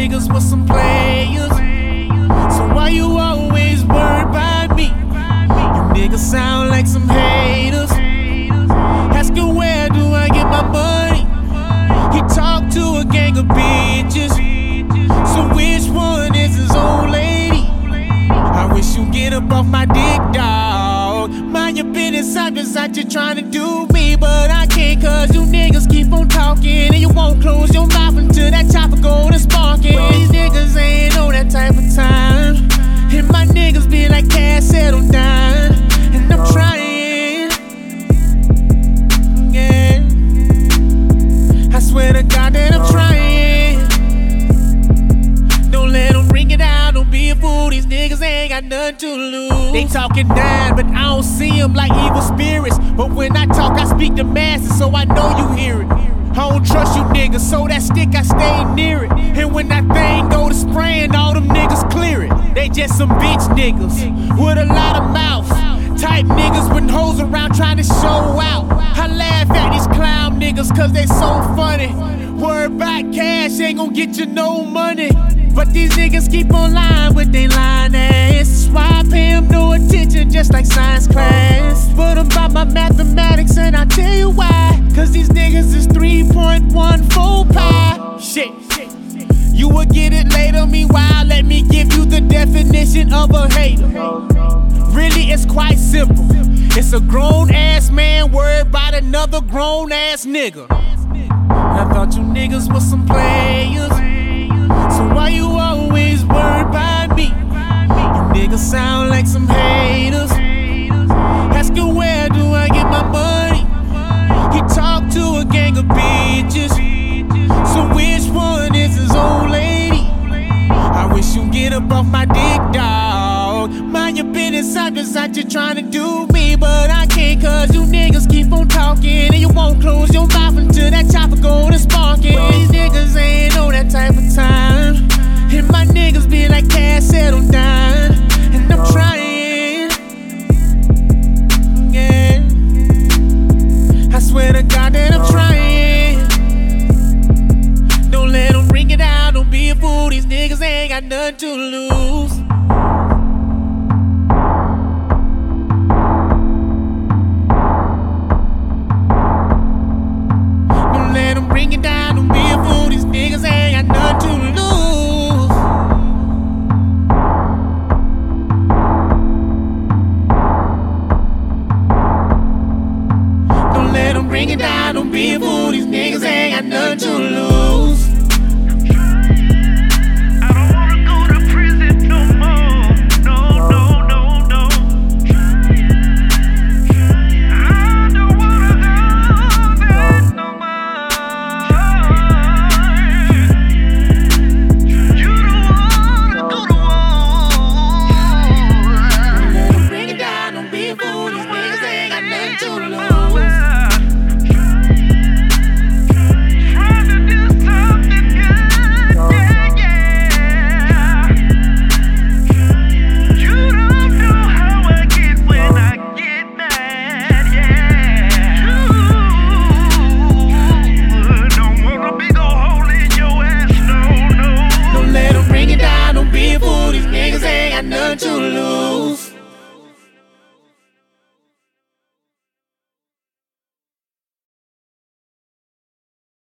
niggas was some players. So why you always worried about me? You niggas sound like some haters. Asking where do I get my money? He talked to a gang of bitches. So which one is his old lady? I wish you get up off my dick, dawg. Mind your business, I'm just out here trying to do me, but I can't, cause you niggas keep on talking, and you won't close your mouth until that chopper go to sparking. These niggas ain't on that type of time, and my niggas be like, cash settle down, and I'm trying, yeah. I swear to God that I'm trying. Don't let them ring it out, don't be a fool, these niggas ain't got nothing to lose. They talking down, but I don't see them like evil spirits. But when I talk, I speak to masses, so I know you hear it. I don't trust you niggas, so that stick I stay near it. And when that thing go to spraying, all them niggas clear it. They just some bitch niggas with a lot of mouth. Type niggas with hoes around trying to show out. I laugh at these clown niggas cause they so funny. Word about cash ain't gon' get you no money. But these niggas keep on lying with they lying ass. That's why I pay them no attention, just like science class. Put them by my mathematics and I'll tell you why. Cause these niggas is 3.14 pi. Shit. You will get it later, meanwhile let me give you the definition of a hater. Really it's quite simple. It's a grown ass man worried about another grown ass nigga. I thought you niggas was some players. So why you always worried about me? You niggas sound like some haters. Asking where do I get my money? He talked to a gang of bitches. So which one is his old lady? I wish you get up off my dick, dawg. Mind your business, I'm just out here trying to do me, but I can't, cause you niggas keep on talking, and you won't close your mouth until that chopper go to sparking. These niggas ain't on that type of time, and my niggas be like, cash settle down, and I'm trying, yeah. I swear to God that I'm trying. Don't let them ring it out, don't be a fool, these niggas ain't got nothing to lose.